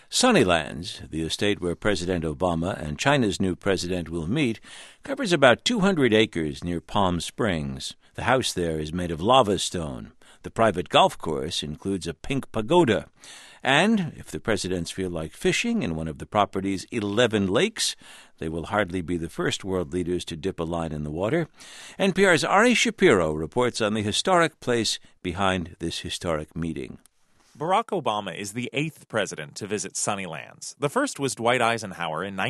Sunnylands, the estate where President Obama and China's new president will meet, covers about 200 acres near Palm Springs. The house there is made of lava stone. The private golf course includes a pink pagoda. And if the presidents feel like fishing in one of the property's 11 lakes, they will hardly be the first world leaders to dip a line in the water. NPR's Ari Shapiro reports on the historic place behind this historic meeting. Barack Obama is the 8th president to visit Sunnylands. The first was Dwight Eisenhower in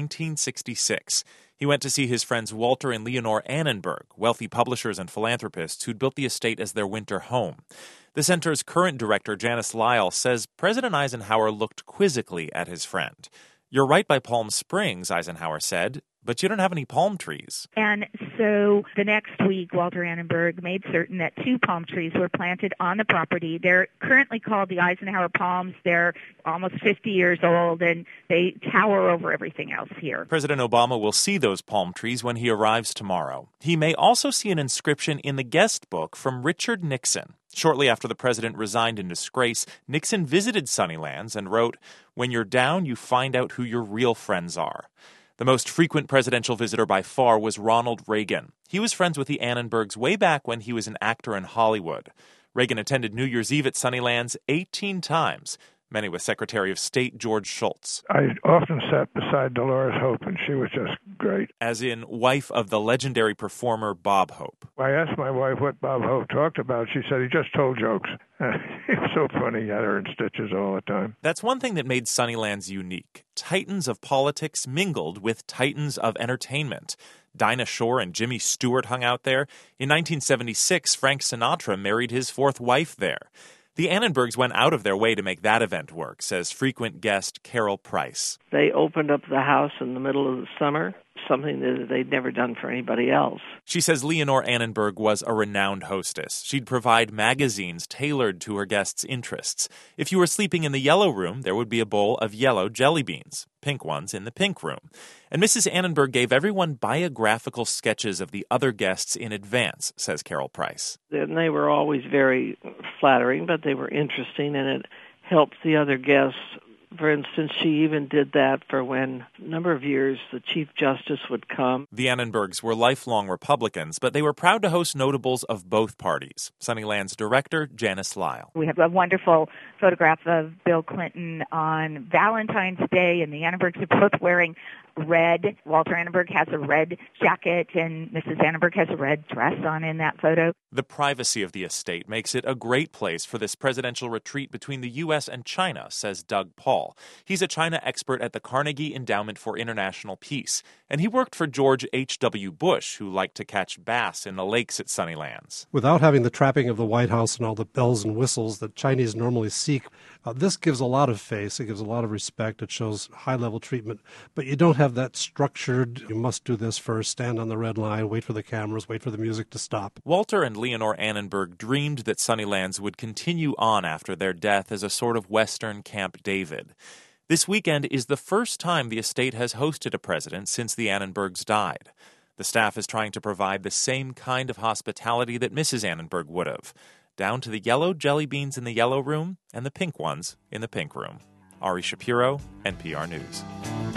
1966. He went to see his friends Walter and Leonore Annenberg, wealthy publishers and philanthropists who'd built the estate as their winter home. The center's current director, Janice Lyle, says President Eisenhower looked quizzically at his friend. "You're right by Palm Springs," Eisenhower said, "but you don't have any palm trees." And so the next week, Walter Annenberg made certain that 2 palm trees were planted on the property. They're currently called the Eisenhower palms. They're almost 50 years old, and they tower over everything else here. President Obama will see those palm trees when he arrives tomorrow. He may also see an inscription in the guest book from Richard Nixon. Shortly after the president resigned in disgrace, Nixon visited Sunnylands and wrote, "When you're down, you find out who your real friends are." The most frequent presidential visitor by far was Ronald Reagan. He was friends with the Annenbergs way back when he was an actor in Hollywood. Reagan attended New Year's Eve at Sunnylands 18 times, many with Secretary of State George Shultz. I often sat beside Dolores Hope, and she was just great. As in, wife of the legendary performer Bob Hope. I asked my wife what Bob Hope talked about. She said he just told jokes. He was so funny. He had her in stitches all the time. That's one thing that made Sunnylands unique. Titans of politics mingled with titans of entertainment. Dinah Shore and Jimmy Stewart hung out there. In 1976, Frank Sinatra married his 4th wife there. The Annenbergs went out of their way to make that event work, says frequent guest Carol Price. They opened up the house in the middle of the summer, something that they'd never done for anybody else. She says Leonore Annenberg was a renowned hostess. She'd provide magazines tailored to her guests' interests. If you were sleeping in the yellow room, there would be a bowl of yellow jelly beans, pink ones in the pink room. And Mrs. Annenberg gave everyone biographical sketches of the other guests in advance, says Carol Price. And they were always very flattering, but they were interesting, and it helped the other guests. For instance, she even did that for when, a number of years, the Chief Justice would come. The Annenbergs were lifelong Republicans, but they were proud to host notables of both parties. Sunnylands director Janice Lyle. We have a wonderful photograph of Bill Clinton on Valentine's Day, and the Annenbergs are both wearing red. Walter Annenberg has a red jacket, and Mrs. Annenberg has a red dress on in that photo. The privacy of the estate makes it a great place for this presidential retreat between the U.S. and China, says Doug Paul. He's a China expert at the Carnegie Endowment for International Peace, and he worked for George H.W. Bush, who liked to catch bass in the lakes at Sunnylands. Without having the trapping of the White House and all the bells and whistles that Chinese normally seek, this gives a lot of face, it gives a lot of respect, it shows high-level treatment, but you don't have that structured, you must do this first, stand on the red line, wait for the cameras, wait for the music to stop. Walter and Leonore Annenberg dreamed that Sunnylands would continue on after their death as a sort of Western Camp David. This weekend is the first time the estate has hosted a president since the Annenbergs died. The staff is trying to provide the same kind of hospitality that Mrs. Annenberg would have, down to the yellow jelly beans in the yellow room and the pink ones in the pink room. Ari Shapiro, NPR News.